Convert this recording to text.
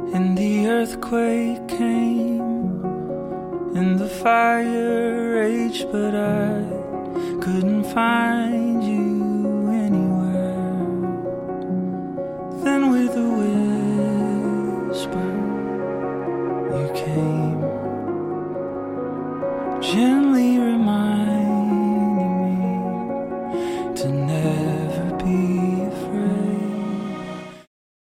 And the earthquake came, and the fire raged, but I couldn't find you anywhere. Then with a whisper you came, gently remind